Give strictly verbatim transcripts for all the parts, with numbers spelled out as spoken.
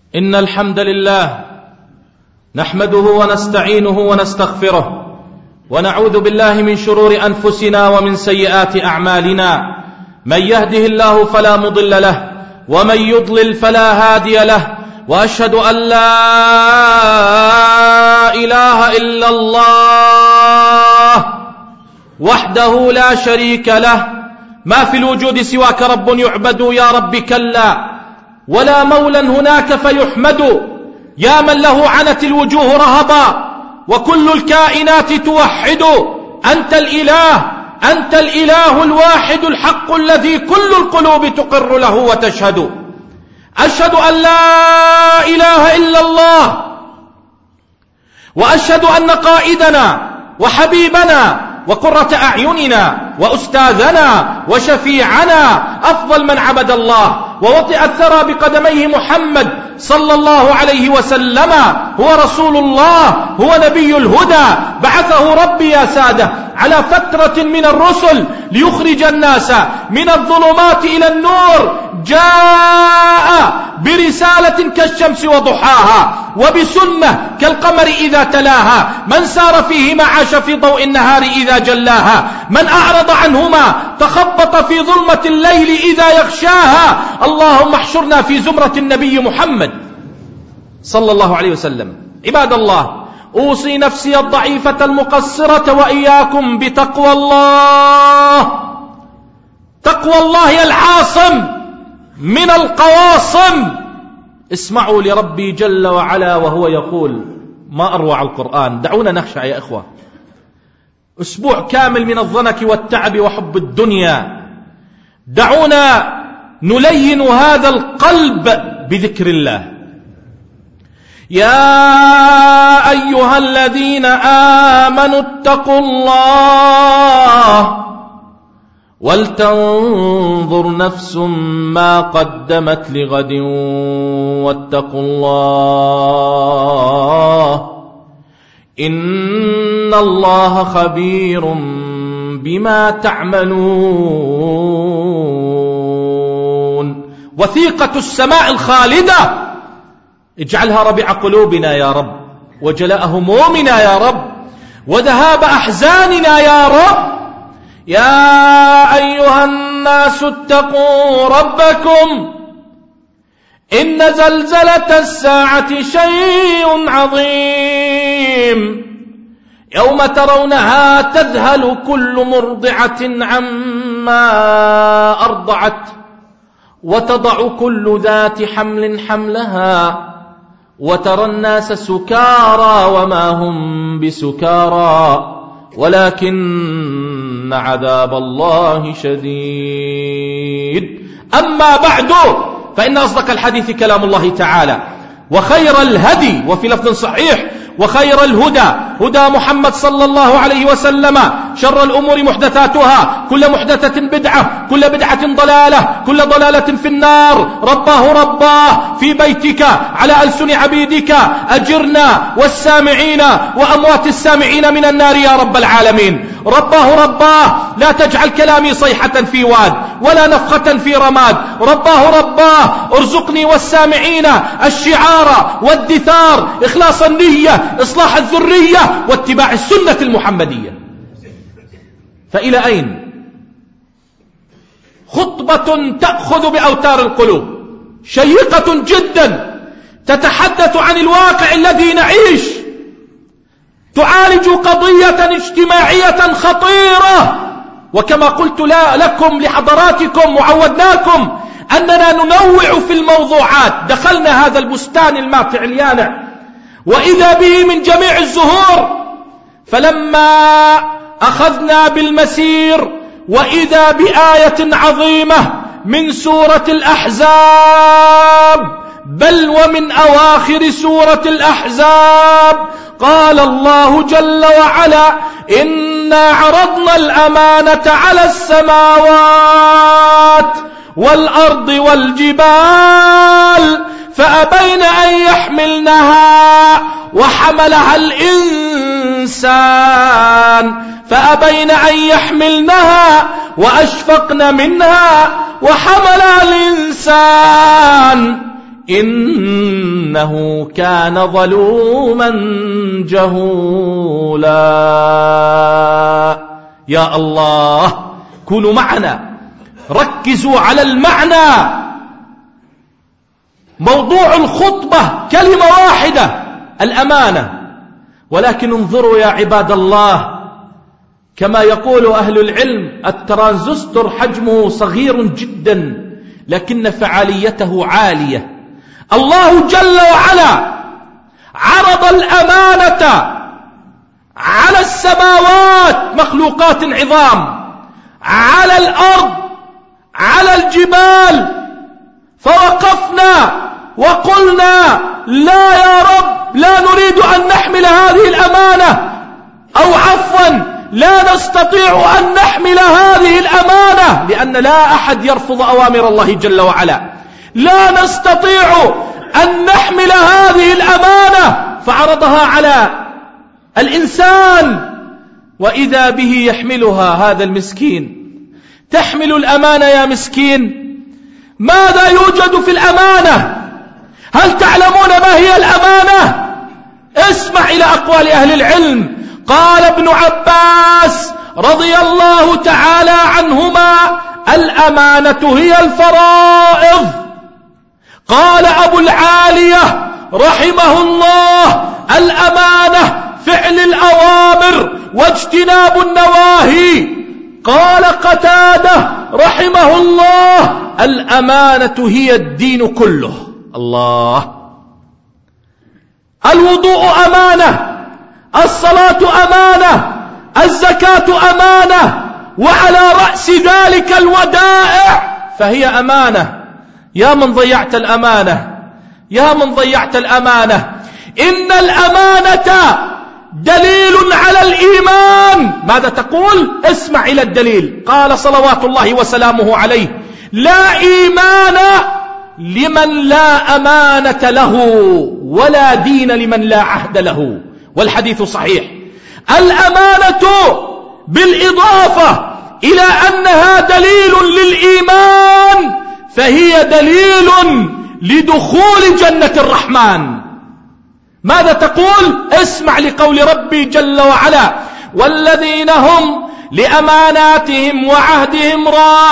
إن الحمد لله نحمده ونستعينه ونستغفره ونعوذ بالله من شرور أنفسنا ومن سيئات أعمالنا. من يهده الله فلا مضل له ومن يضلل فلا هادي له، وأشهد أن لا إله إلا الله وحده لا شريك له. ما في الوجود سواك رب يعبد يا رب كلا، ولا مولى هناك فيحمد. يا من له عنت الوجوه رهبا وكل الكائنات توحد. أنت الإله، أنت الإله الواحد الحق الذي كل القلوب تقر له وتشهد. أشهد أن لا إله إلا الله، وأشهد أن قائدنا وحبيبنا وقرة أعيننا وأستاذنا وشفيعنا أفضل من عبد الله ووطئ الثرى بقدميه محمد صلى الله عليه وسلم هو رسول الله، هو نبي الهدى، بعثه ربي يا سادة على فترة من الرسل ليخرج الناس من الظلمات إلى النور. جاء برسالة كالشمس وضحاها، وبسنة كالقمر إذا تلاها. من سار فيهما عاش في ضوء النهار إذا جلاها، من أعرض عنهما تخبط في ظلمة الليل إذا يغشاها. اللهم احشرنا في زمرة النبي محمد صلى الله عليه وسلم. عباد الله، أوصي نفسي الضعيفة المقصرة وإياكم بتقوى الله. تقوى الله العاصم من القواصم. اسمعوا لربي جل وعلا وهو يقول: ما أروع القرآن. دعونا نخشع يا إخوة. أسبوع كامل من الضنك والتعب وحب الدنيا، دعونا نلين هذا القلب بذكر الله. يا أيها الذين آمنوا اتقوا الله ولتنظر نفس ما قدمت لغد واتقوا الله إن الله خبير بما تعملون. وثيقة السماء الخالدة اجعلها ربيع قلوبنا يا رب، وجلاء همومنا يا رب، وذهاب أحزاننا يا رب. يا أيها الناس اتقوا ربكم إن زلزلة الساعة شيء عظيم، يوم ترونها تذهل كل مرضعة عما أرضعت وتضع كل ذات حمل حملها وترى الناس سكارى وما هم بسكارى ولكن عذاب الله شديد. أما بعد، فإن أصدق الحديث كلام الله تعالى، وخير الهدي وفي لفظ صحيح وخير الهدى هدى محمد صلى الله عليه وسلم. شر الأمور محدثاتها، كل محدثة بدعة، كل بدعة ضلالة، كل ضلالة في النار. رباه رباه في بيتك على ألسن عبيدك أجرنا والسامعين وأموات السامعين من النار يا رب العالمين. رباه رباه لا تجعل كلامي صيحة في واد ولا نفخة في رماد. رباه رباه ارزقني والسامعين الشعار والدثار، إخلاص النية، إصلاح الذرية، واتباع السنة المحمدية. فإلى أين؟ خطبة تأخذ بأوتار القلوب، شيقة جدا، تتحدث عن الواقع الذي نعيش، تعالج قضية اجتماعية خطيرة. وكما قلت لا لكم لحضراتكم وعودناكم أننا ننوع في الموضوعات. دخلنا هذا البستان الماتع اليانع وإذا به من جميع الزهور، فلما أخذنا بالمسير وإذا بآية عظيمة من سورة الأحزاب، بل ومن أواخر سورة الأحزاب، قال الله جل وعلا: إنا عرضنا الأمانة على السماوات والأرض والجبال فأبين أن يحملنها وحملها الإنسان فأبين أن يحملنها وأشفقن منها وحملها الإنسان إن إنه كان ظلوما جهولا. يا الله، كونوا معنا، ركزوا على المعنى. موضوع الخطبة كلمة واحدة، الأمانة، ولكن انظروا يا عباد الله، كما يقول أهل العلم الترانزستور حجمه صغير جدا لكن فعاليته عالية. الله جل وعلا عرض الأمانة على السماوات، مخلوقات عظام، على الأرض، على الجبال، فوقفنا وقلنا لا يا رب، لا نريد أن نحمل هذه الأمانة، أو عفوا لا نستطيع أن نحمل هذه الأمانة، لأن لا أحد يرفض أوامر الله جل وعلا. لا نستطيع أن نحمل هذه الأمانة، فعرضها على الإنسان، وإذا به يحملها هذا المسكين. تحمل الأمانة يا مسكين؟ ماذا يوجد في الأمانة؟ هل تعلمون ما هي الأمانة؟ اسمع إلى أقوال أهل العلم. قال ابن عباس رضي الله تعالى عنهما: الأمانة هي الفرائض. قال أبو العالية رحمه الله: الأمانة فعل الأوامر واجتناب النواهي. قال قتادة رحمه الله: الأمانة هي الدين كله. الله. الوضوء أمانة، الصلاة أمانة، الزكاة أمانة، وعلى رأس ذلك الودائع فهي أمانة. يا من ضيعت الأمانة، يا من ضيعت الأمانة. إن الأمانة دليل على الإيمان. ماذا تقول؟ اسمع إلى الدليل. قال صلوات الله وسلامه عليه: لا إيمان لمن لا أمانة له، ولا دين لمن لا عهد له. والحديث صحيح. الأمانة بالإضافة إلى أنها دليل للإيمان فهي دليل لدخول جنة الرحمن. ماذا تقول؟ اسمع لقول ربي جل وعلا: والذين هم لأماناتهم وعهدهم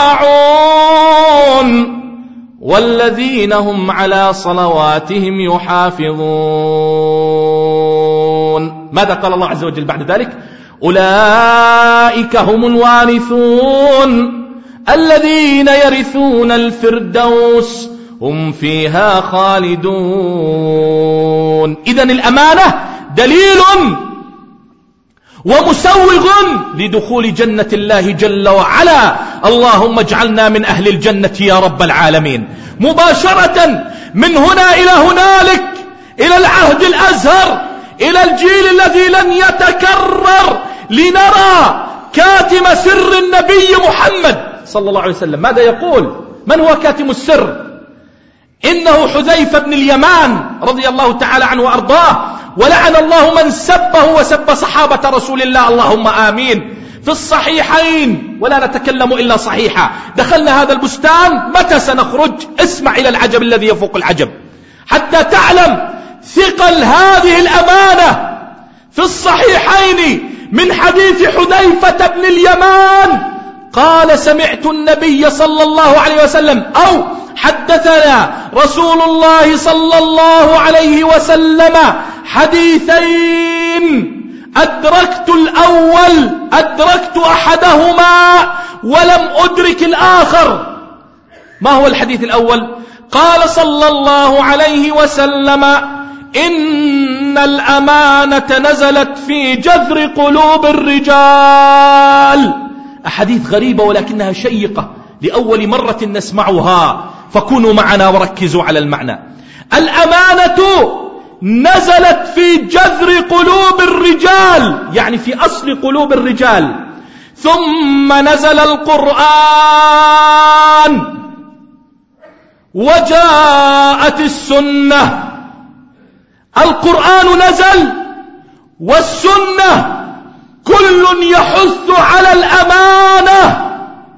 راعون والذين هم على صلواتهم يحافظون. ماذا قال الله عز وجل بعد ذلك؟ أولئك هم الوارثون الذين يرثون الفردوس هم فيها خالدون. إذن الأمانة دليل ومسوغ لدخول جنة الله جل وعلا. اللهم اجعلنا من أهل الجنة يا رب العالمين. مباشرة من هنا إلى هنالك، إلى العهد الأزهر، إلى الجيل الذي لن يتكرر، لنرى كاتم سر النبي محمد صلى الله عليه وسلم. ماذا يقول؟ من هو كاتم السر؟ إنه حذيفة بن اليمان رضي الله تعالى عنه وأرضاه، ولعن الله من سبه وسب صحابة رسول الله، اللهم آمين. في الصحيحين، ولا نتكلم إلا صحيحا. دخلنا هذا البستان، متى سنخرج؟ اسمع إلى العجب الذي يفوق العجب حتى تعلم ثقل هذه الأمانة. في الصحيحين من حديث حذيفة بن اليمان قال: سمعت النبي صلى الله عليه وسلم، أو حدثنا رسول الله صلى الله عليه وسلم حديثين أدركت الأول، أدركت أحدهما ولم أدرك الآخر. ما هو الحديث الأول؟ قال صلى الله عليه وسلم: إن الأمانة نزلت في جذر قلوب الرجال. أحاديث غريبة ولكنها شيقة، لأول مرة نسمعها، فكونوا معنا وركزوا على المعنى. الأمانة نزلت في جذر قلوب الرجال، يعني في أصل قلوب الرجال. ثم نزل القرآن وجاءت السنة. القرآن نزل والسنة، كل يحث على الأمانة.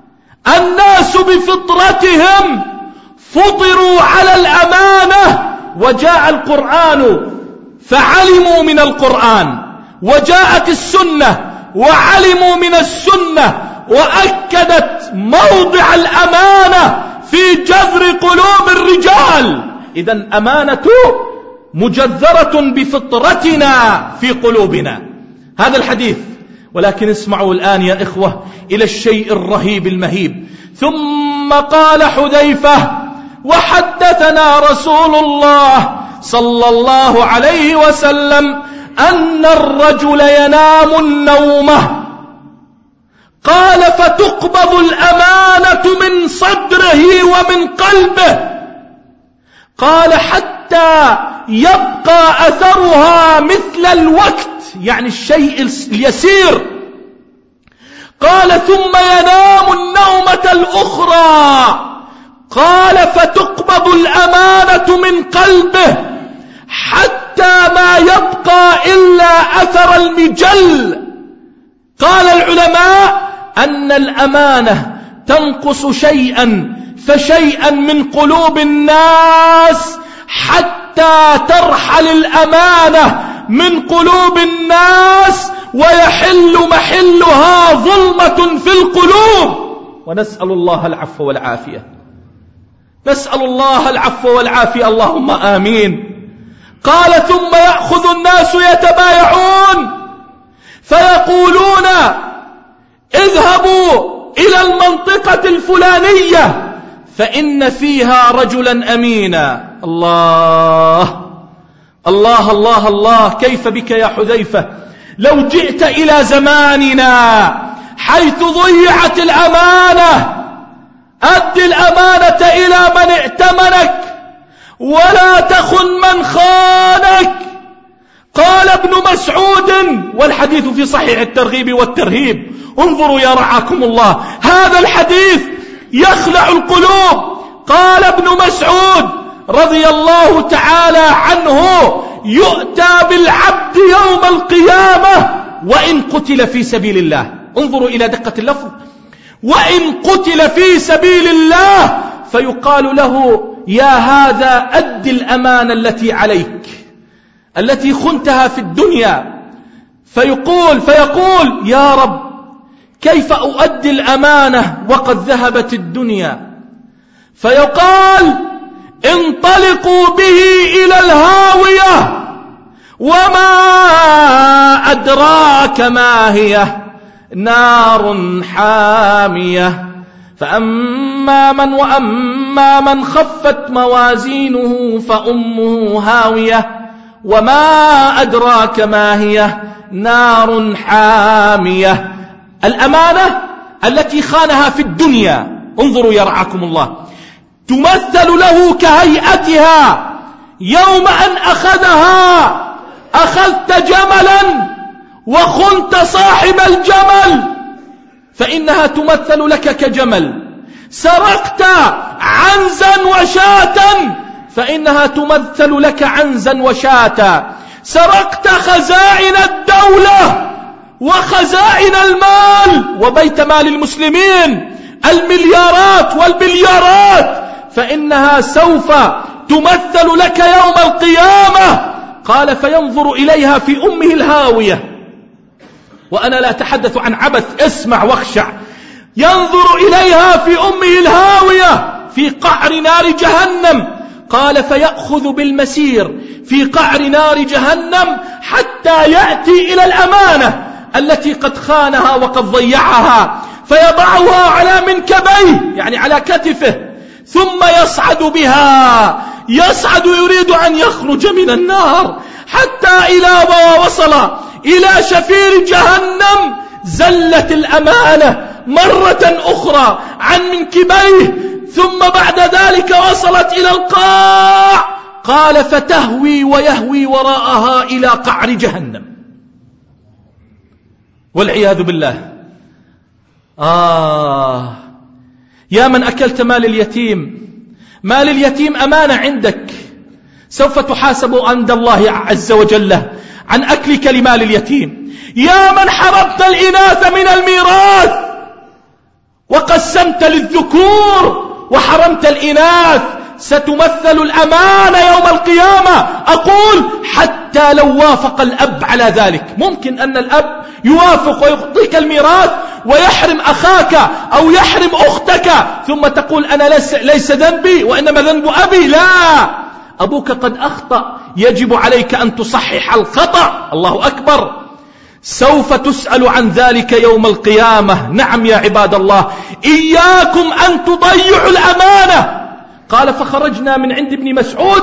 الناس بفطرتهم فطروا على الأمانة، وجاء القرآن فعلموا من القرآن، وجاءت السنة وعلموا من السنة، وأكدت موضع الأمانة في جذر قلوب الرجال. إذن أمانة مجذرة بفطرتنا في قلوبنا. هذا الحديث. ولكن اسمعوا الآن يا إخوة إلى الشيء الرهيب المهيب. ثم قال حذيفة: وحدثنا رسول الله صلى الله عليه وسلم أن الرجل ينام النومة، قال فتقبض الأمانة من صدره ومن قلبه، قال حتى يبقى أثرها مثل الوقت، يعني الشيء اليسير. قال ثم ينام النومة الأخرى، قال فتقبض الأمانة من قلبه حتى ما يبقى إلا أثر المجل. قال العلماء أن الأمانة تنقص شيئا فشيئا من قلوب الناس حتى ترحل الأمانة من قلوب الناس ويحل محلها ظلمة في القلوب. ونسأل الله العفو والعافية، نسأل الله العفو والعافية، اللهم آمين. قال ثم يأخذ الناس يتبايعون فيقولون اذهبوا إلى المنطقة الفلانية فإن فيها رجلا أمينا. الله الله الله الله، كيف بك يا حذيفة لو جئت إلى زماننا حيث ضيعت الأمانة. أد الأمانة إلى من ائتمنك ولا تخن من خانك. قال ابن مسعود، والحديث في صحيح الترغيب والترهيب، انظروا يا رعاكم الله، هذا الحديث يخلع القلوب. قال ابن مسعود رضي الله تعالى عنه: يؤتى بالعبد يوم القيامة وإن قتل في سبيل الله. انظروا إلى دقة اللفظ، وإن قتل في سبيل الله، فيقال له: يا هذا أد الأمانة التي عليك التي خنتها في الدنيا. فيقول فيقول يا رب كيف أؤدي الأمانة وقد ذهبت الدنيا؟ فيقال: انطلقوا به إلى الهاوية وما أدراك ما هي، نار حامية، فأما من وأما من خفت موازينه فأمه هاوية وما أدراك ما هي، نار حامية. الأمانة التي خانها في الدنيا، انظروا يرعاكم الله، تمثل له كهيئتها يوم أن أخذها. أخذت جملا وخنت صاحب الجمل فإنها تمثل لك كجمل. سرقت عنزا وشاة فإنها تمثل لك عنزا وشاة. سرقت خزائن الدولة وخزائن المال وبيت مال المسلمين، المليارات والبليارات، فإنها سوف تمثل لك يوم القيامة. قال: فينظر إليها في أمه الهاوية. وأنا لا أتحدث عن عبث، اسمع واخشع. ينظر إليها في أمه الهاوية في قعر نار جهنم. قال: فيأخذ بالمسير في قعر نار جهنم حتى يأتي إلى الأمانة التي قد خانها وقد ضيعها، فيضعها على منكبيه، يعني على كتفه، ثم يصعد بها، يصعد يريد أن يخرج من النار، حتى إلى ما وصل إلى شفير جهنم زلت الأمانة مرة أخرى عن منكبيه، ثم بعد ذلك وصلت إلى القاع. قال: فتهوي ويهوي وراءها إلى قعر جهنم والعياذ بالله. آه يا من أكلت مال اليتيم، مال اليتيم أمانة عندك، سوف تحاسب عند الله عز وجل عن أكلك لمال اليتيم. يا من حرمت الإناث من الميراث وقسمت للذكور وحرمت الإناث، ستمثل الأمانة يوم القيامة. أقول حتى لو وافق الأب على ذلك. ممكن أن الأب يوافق ويعطيك الميراث ويحرم أخاك أو يحرم أختك، ثم تقول أنا ليس, ليس ذنبي وإنما ذنب أبي. لا، أبوك قد أخطأ، يجب عليك أن تصحح الخطأ. الله أكبر. سوف تسأل عن ذلك يوم القيامة. نعم يا عباد الله، إياكم أن تضيعوا الأمانة. قال فخرجنا من عند ابن مسعود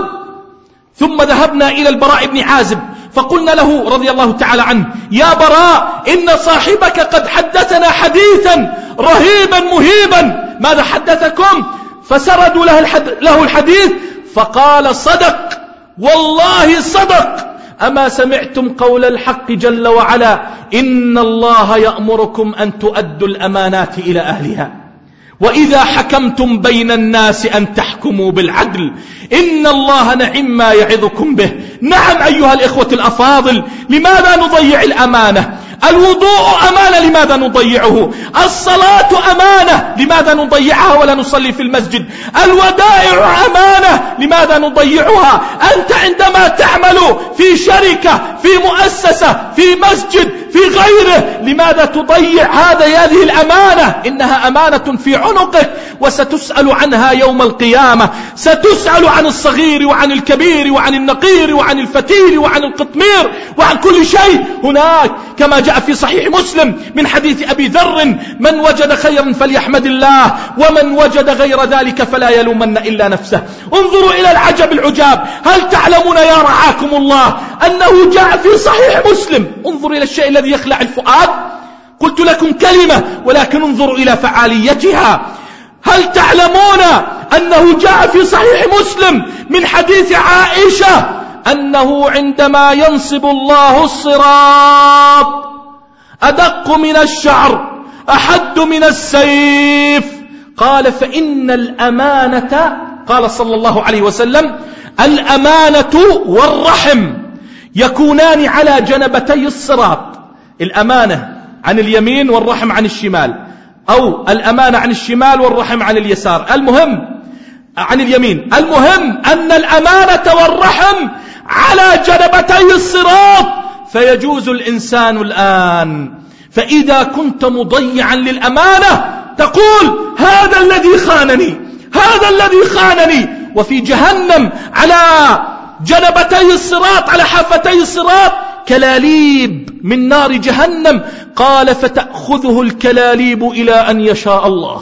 ثم ذهبنا إلى البراء بن عازب فقلنا له رضي الله تعالى عنه: يا براء، إن صاحبك قد حدثنا حديثا رهيبا مهيبا، ماذا حدثكم؟ فسردوا له الحديث فقال: صدق والله صدق. أما سمعتم قول الحق جل وعلا: إن الله يأمركم أن تؤدوا الأمانات إلى أهلها وإذا حكمتم بين الناس أن تحكموا بالعدل إن الله نعم ما يعظكم به. نعم أيها الإخوة الأفاضل، لماذا نضيع الأمانة؟ الوضوء أمانة، لماذا نضيعه؟ الصلاة أمانة، لماذا نضيعها ولا نصلي في المسجد؟ الودائع أمانة، لماذا نضيعها؟ أنت عندما تعمل في شركة، في مؤسسة، في مسجد، في غيره، لماذا تضيع هذه هذه الأمانة؟ إنها أمانة في عنقك وستسأل عنها يوم القيامة. ستسأل عن الصغير وعن الكبير وعن النقير وعن الفتيل وعن القطمير وعن كل شيء هناك، كما جاء في صحيح مسلم من حديث أبي ذر: من وجد خيرا فليحمد الله ومن وجد غير ذلك فلا يلومن إلا نفسه. انظروا إلى العجب العجاب. هل تعلمون يا رعاكم الله أنه جاء في صحيح مسلم؟ انظروا إلى الشيء الذي يخلع الفؤاد. قلت لكم كلمة ولكن انظروا إلى فعاليتها. هل تعلمون أنه جاء في صحيح مسلم من حديث عائشة أنه عندما ينصب الله الصراط أدق من الشعر أحد من السيف، قال فإن الأمانة، قال صلى الله عليه وسلم: الأمانة والرحم يكونان على جنبتي الصراط. الأمانة عن اليمين والرحم عن الشمال، أو الأمانة عن الشمال والرحم عن اليسار، المهم عن اليمين. المهم أن الأمانة والرحم على جنبتي الصراط، فيجوز الإنسان الآن فإذا كنت مضيعا للأمانة تقول: هذا الذي خانني، هذا الذي خانني. وفي جهنم على جنبتي الصراط، على حافتي الصراط، كلاليب من نار جهنم. قال فتأخذه الكلاليب إلى أن يشاء الله.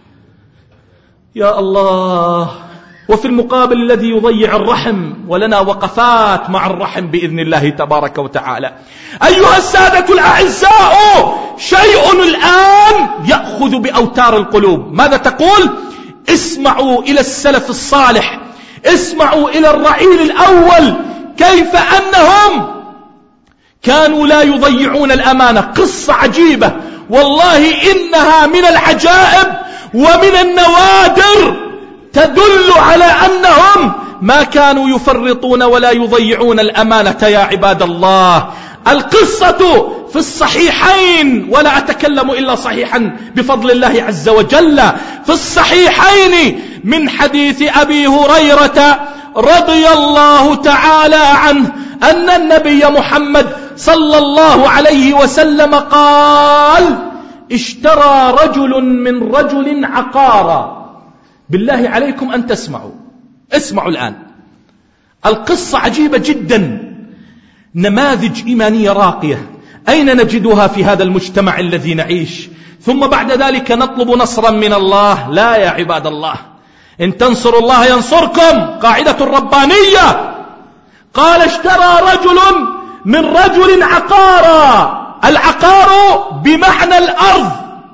يا الله. وفي المقابل الذي يضيع الرحم، ولنا وقفات مع الرحم بإذن الله تبارك وتعالى. أيها السادة الأعزاء، شيء الآن يأخذ بأوتار القلوب. ماذا تقول؟ اسمعوا إلى السلف الصالح، اسمعوا إلى الرعيل الأول، كيف أنهم كانوا لا يضيعون الأمانة. قصة عجيبة والله، إنها من العجائب ومن النوادر تدل على أنهم ما كانوا يفرطون ولا يضيعون الأمانة يا عباد الله. القصة في الصحيحين، ولا أتكلم إلا صحيحا بفضل الله عز وجل، في الصحيحين من حديث أبي هريرة رضي الله تعالى عنه أن النبي محمد صلى الله عليه وسلم قال: اشترى رجل من رجل عقارا. بالله عليكم أن تسمعوا، اسمعوا الآن. القصة عجيبة جدا، نماذج إيمانية راقية، أين نجدها في هذا المجتمع الذي نعيش؟ ثم بعد ذلك نطلب نصرا من الله. لا يا عباد الله، إن تنصروا الله ينصركم، قاعدة ربانية. قال: اشترى رجل من رجل عقارا. العقار بمعنى الأرض.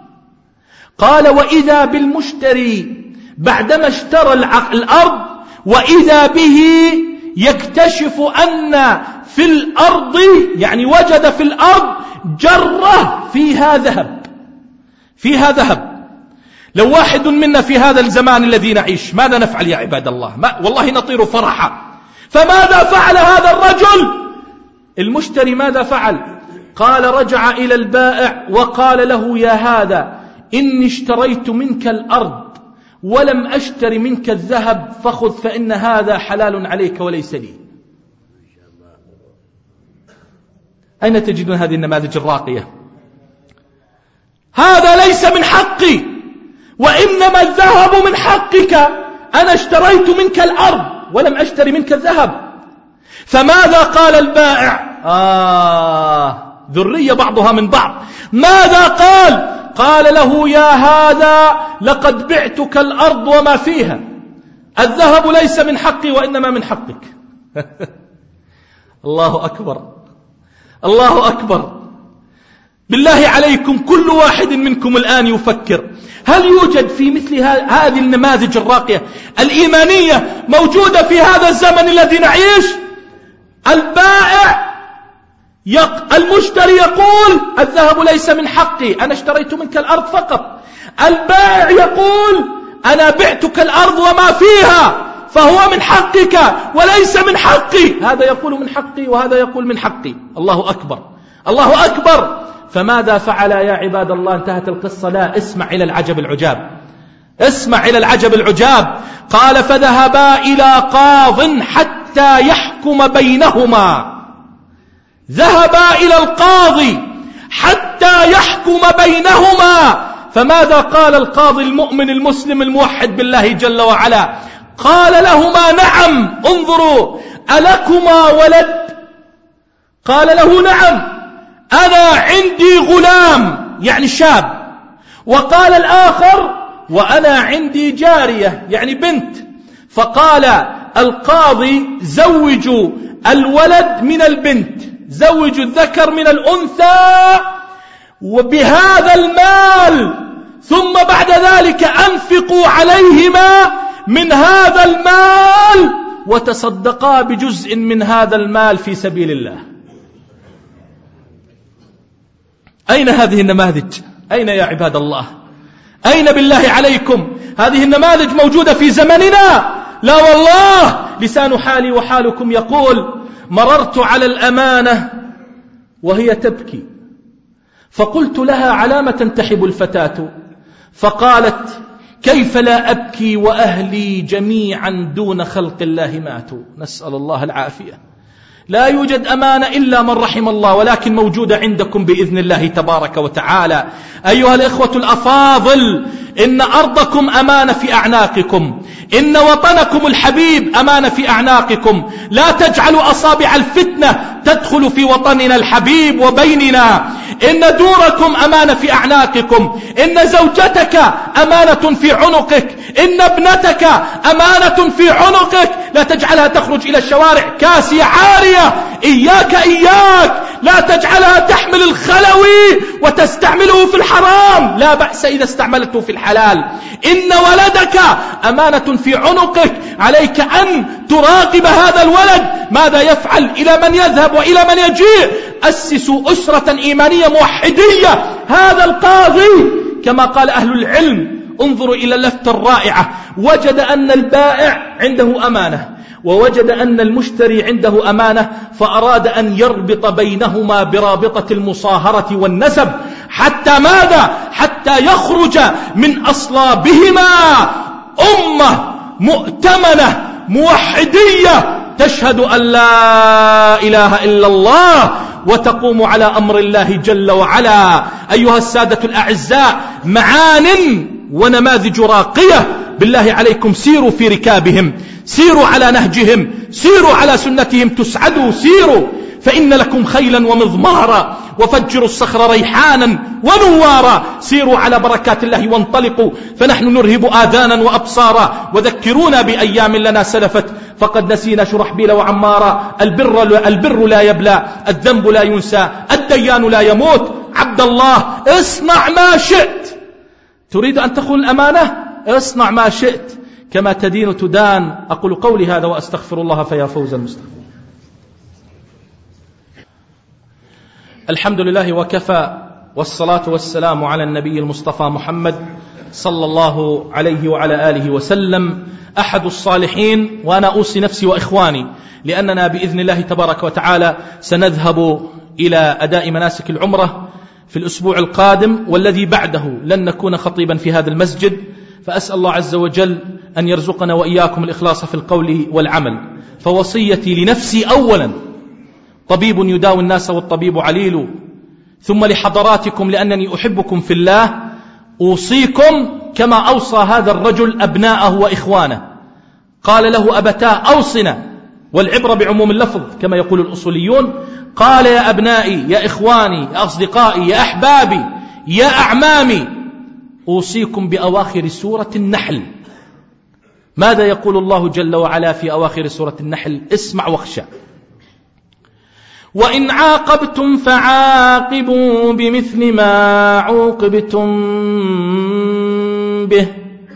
قال: وإذا بالمشتري بعدما اشترى الأرض وإذا به يكتشف أن في الأرض، يعني وجد في الأرض جرة فيها ذهب، فيها ذهب. لو واحد منا في هذا الزمان الذي نعيش ماذا نفعل يا عباد الله؟ ما والله نطير فرحا. فماذا فعل هذا الرجل؟ المشتري ماذا فعل؟ قال: رجع إلى البائع وقال له: يا هذا، إني اشتريت منك الأرض ولم أشتر منك الذهب فخذ فإن هذا حلال عليك وليس لي. أين تجدون هذه النماذج الراقية؟ هذا ليس من حقي، وإنما الذهب من حقك. أنا اشتريت منك الأرض ولم أشتري منك الذهب. فماذا قال البائع؟ آه ذرية بعضها من بعض. ماذا قال؟ قال له يا هذا لقد بعتك الأرض وما فيها، الذهب ليس من حقي وإنما من حقك. الله أكبر، الله أكبر. بالله عليكم كل واحد منكم الآن يفكر، هل يوجد في مثل هذه النماذج الراقية الإيمانية موجودة في هذا الزمن الذي نعيش؟ البائع يق... المشتري يقول الذهب ليس من حقي، أنا اشتريت منك الأرض فقط. البائع يقول أنا بعتك الأرض وما فيها فهو من حقك وليس من حقي. هذا يقول من حقي وهذا يقول من حقي. الله أكبر، الله أكبر. فماذا فعل يا عباد الله؟ انتهت القصة؟ لا، اسمع إلى العجب العجاب، اسمع إلى العجب العجاب. قال فذهبا إلى قاض حتى يحكم بينهما. ذهبا إلى القاضي حتى يحكم بينهما. فماذا قال القاضي المؤمن المسلم الموحد بالله جل وعلا؟ قال لهما نعم، انظروا، ألكما ولد؟ قال له نعم، أنا عندي غلام يعني شاب. وقال الآخر وأنا عندي جارية يعني بنت. فقال القاضي زوجوا الولد من البنت، زوجوا الذكر من الأنثى وبهذا المال، ثم بعد ذلك أنفقوا عليهما من هذا المال وتصدقا بجزء من هذا المال في سبيل الله. أين هذه النماذج؟ أين يا عباد الله؟ أين بالله عليكم؟ هذه النماذج موجودة في زمننا؟ لا والله. لسان حالي وحالكم يقول مررت على الأمانة وهي تبكي، فقلت لها على ما تنتحب الفتاة؟ فقالت كيف لا أبكي وأهلي جميعا دون خلق الله ماتوا. نسأل الله العافية. لا يوجد أمانة إلا من رحم الله، ولكن موجودة عندكم بإذن الله تبارك وتعالى. أيها الإخوة الأفاضل، إن أرضكم أمانة في أعناقكم، إن وطنكم الحبيب أمانة في أعناقكم. لا تجعلوا أصابع الفتنة تدخل في وطننا الحبيب وبيننا. إن دوركم أمانة في أعناقكم، إن زوجتك أمانة في عنقك، إن ابنتك أمانة في عنقك. لا تجعلها تخرج إلى الشوارع كاسية عارية. إياك إياك لا تجعلها تحمل الخلوي وتستعمله في الحرام، لا بأس إذا استعملته في الحلال. إن ولدك أمانة في عنقك، عليك أن تراقب هذا الولد ماذا يفعل، إلى من يذهب وإلى من يجيء. أسسوا أسرة إيمانية موحدية. هذا القاضي كما قال أهل العلم، انظروا إلى اللفتة الرائعة، وجد أن البائع عنده أمانة ووجد أن المشتري عنده أمانة، فأراد أن يربط بينهما برابطة المصاهرة والنسب. حتى ماذا؟ حتى يخرج من أصلابهما أمة مؤتمنة موحدية تشهد أن لا إله إلا الله وتقوم على أمر الله جل وعلا. أيها السادة الأعزاء، معان ونماذج راقية. بالله عليكم سيروا في ركابهم، سيروا على نهجهم، سيروا على سنتهم تسعدوا. سيروا فإن لكم خيلا ومضمارا، وفجروا الصخر ريحانا ونوارا. سيروا على بركات الله وانطلقوا، فنحن نرهب آذانا وأبصارا. وذكرونا بأيام لنا سلفت فقد نسينا شرحبيل وعمارا. البر, البر لا يبلى، الذنب لا ينسى، الديان لا يموت. عبد الله اصنع ما شئت. تريد أن تخون الأمانة؟ اصنع ما شئت، كما تدين تدان. أقول قولي هذا وأستغفر الله فيا فوز المستغفر. الحمد لله وكفى، والصلاة والسلام على النبي المصطفى محمد صلى الله عليه وعلى آله وسلم، أحد الصالحين. وأنا أوصي نفسي وإخواني، لأننا بإذن الله تبارك وتعالى سنذهب إلى أداء مناسك العمرة في الأسبوع القادم، والذي بعده لن نكون خطيبا في هذا المسجد، فأسأل الله عز وجل أن يرزقنا وإياكم الإخلاص في القول والعمل. فوصيتي لنفسي أولا، طبيب يداوي الناس والطبيب عليل، ثم لحضراتكم لأنني أحبكم في الله، أوصيكم كما أوصى هذا الرجل أبناءه وإخوانه. قال له أبتاه أوصنا، والعبرة بعموم اللفظ كما يقول الأصوليون. قال يا أبنائي، يا إخواني، يا أصدقائي، يا أحبابي، يا أعمامي، أوصيكم بأواخر سورة النحل. ماذا يقول الله جل وعلا في أواخر سورة النحل؟ اسمع واخشى. وإن عاقبتم فعاقبوا بمثل ما عوقبتم به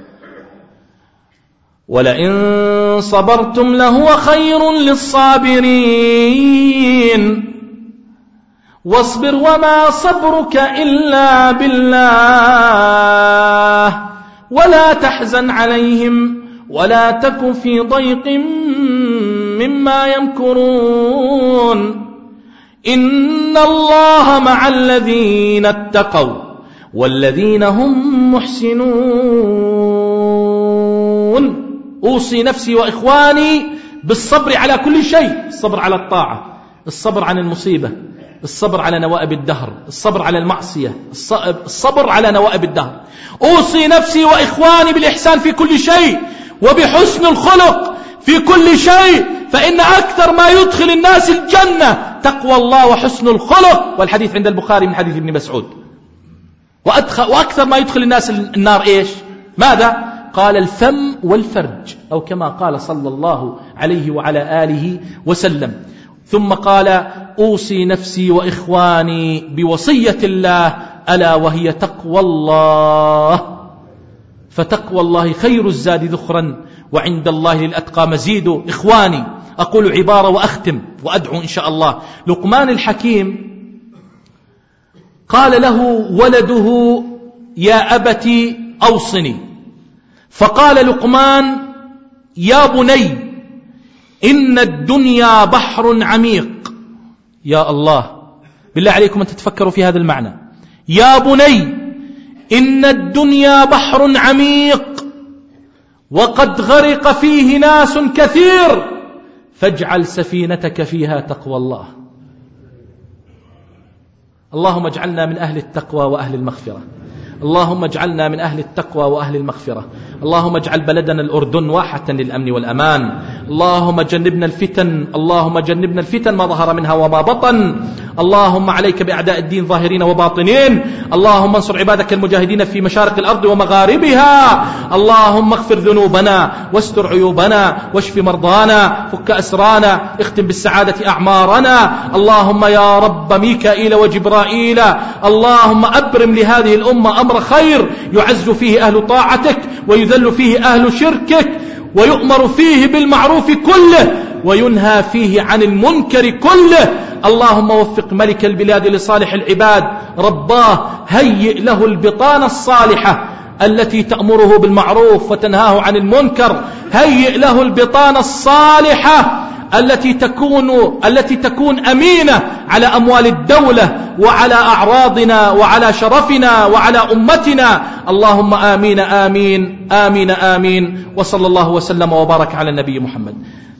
ولئن صبرتم لهو خير للصابرين واصبر وما صبرك إلا بالله ولا تحزن عليهم ولا تك في ضيق مما يمكرون إن الله مع الذين اتقوا والذين هم محسنون. أوصي نفسي وإخواني بالصبر على كل شيء، الصبر على الطاعة، الصبر عن المصيبة، الصبر على نوائب الدهر، الصبر على المعصية، الصبر على نوائب الدهر. أوصي نفسي وإخواني بالإحسان في كل شيء وبحسن الخلق في كل شيء، فإن أكثر ما يدخل الناس الجنة تقوى الله وحسن الخلق، والحديث عند البخاري من حديث ابن مسعود. وأكثر ما يدخل الناس النار إيش؟ ماذا؟ قال الفم والفرج، أو كما قال صلى الله عليه وعلى آله وسلم. ثم قال أوصي نفسي وإخواني بوصية الله ألا وهي تقوى الله، فتقوى الله خير الزاد ذخرا وعند الله للأتقى مزيد. إخواني، أقول عبارة وأختم وأدعو إن شاء الله. لقمان الحكيم قال له ولده يا أبت أوصني، فقال لقمان يا بني إن الدنيا بحر عميق. يا الله، بالله عليكم أن تتفكروا في هذا المعنى. يا بني إن الدنيا بحر عميق وقد غرق فيه ناس كثير فاجعل سفينتك فيها تقوى الله. اللهم اجعلنا من أهل التقوى وأهل المغفرة، اللهم اجعلنا من أهل التقوى وأهل المغفرة. اللهم اجعل بلدنا الأردن واحة للأمن والأمان. اللهم جنبنا الفتن، اللهم جنبنا الفتن ما ظهر منها وما بطن. اللهم عليك بأعداء الدين ظاهرين وباطنين. اللهم انصر عبادك المجاهدين في مشارق الأرض ومغاربها. اللهم اغفر ذنوبنا واستر عيوبنا واشف مرضانا، فك أسرانا، اختم بالسعادة أعمارنا. اللهم يا رب ميكائيل وجبرائيل، اللهم أبرم لهذه الأمة أمر خير يعز فيه أهل طاعتك ويذل فيه أهل شركك، ويؤمر فيه بالمعروف كله وينهى فيه عن المنكر كله. اللهم وفق ملك البلاد لصالح العباد، رباه هيئ له البطانة الصالحة التي تأمره بالمعروف وتنهاه عن المنكر. هيئ له البطانة الصالحة التي تكون التي تكون أمينة على أموال الدولة وعلى أعراضنا وعلى شرفنا وعلى أمتنا. اللهم آمين آمين آمين آمين. وصلى الله وسلم وبارك على النبي محمد.